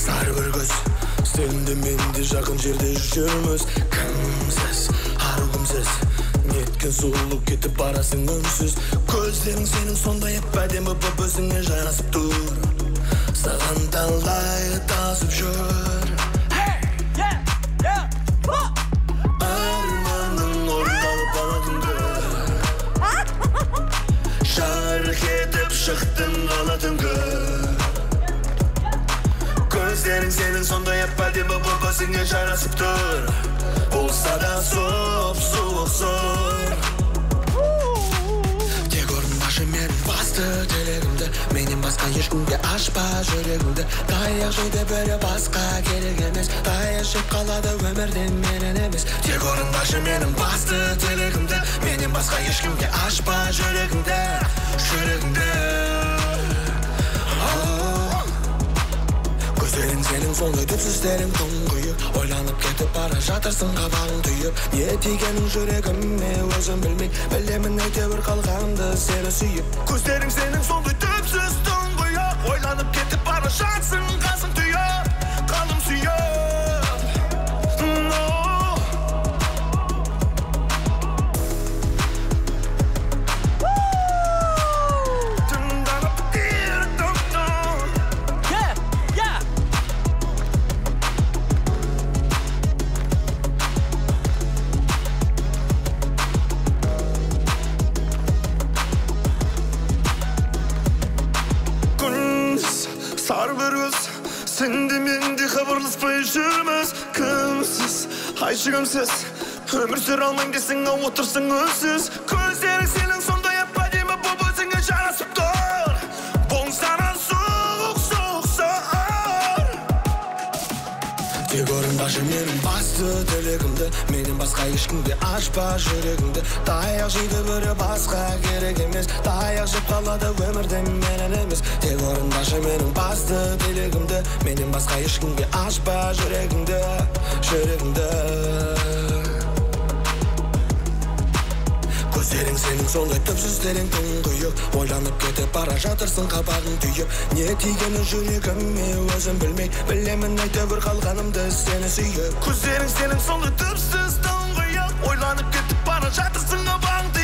сары бір көз сенде менде жақын жерде жүрміз кімсіз арғымсыз неткен сұлу кетіп барасың үнсіз көздерің сенің сондай әдемі боп өзіңе жарасып тұр саған талай тасып жүр арманың орындалып ана түнгі жарық етіп шықтың ана түнгі көздерің сенің сондай әдемі боп өзіңе жарасып тұр болса да сұп-суық зор тек орындашы менің басты тілегімді менен басқа ешкімге ашпа жүрегіңді таяқ жейді бірі басқа керек емес таяқ жеп қалады өмірден менен емес тек орындашы менің басты тілегімді менен басқа ешкімге ашпа жүрегіңді көздерің сенің сондай түпсіздерің тұңғиық ойланып кетіп бара жатырсың қабағың түйіп не тигенің жүрегіме өзім білмей білемін әйтеуір қалғанды сені сүйіп көздерің сенің сондай түпсіз тұңғиық ойланып кетіп бара жатсың қасың түйіп қалым сүйіп сары бір көз сенде менде хабарласпай жүрміз кімсіз айшығымсыз өмір сүре алмайм десең отырсың үнсіз көздерің сенің сондай әдемі боп өзіңе жарасып тұр болса да суық зор тек орындашы менің басты тілегімді менен басқа ешкімге ашпа жүрегіңді таяқ жейді бірі басқа керек емес таяқ жеп қалады өмірден менен емес тек орындашы менің басты тілегімді менен басқа ешкімге ашпа жүрегіңді көздерің сенің сондай түпсіздерің тұңғиық ойланып кетіп бара жатырсың қабағың түйіп не тигені жүрегіме өзім білмей білемін әйтеуір қалғанымды сені сүйіп көздерің сенің сондай түпсіз тұңғиық ойланып кетіп бара жатырсың қабағың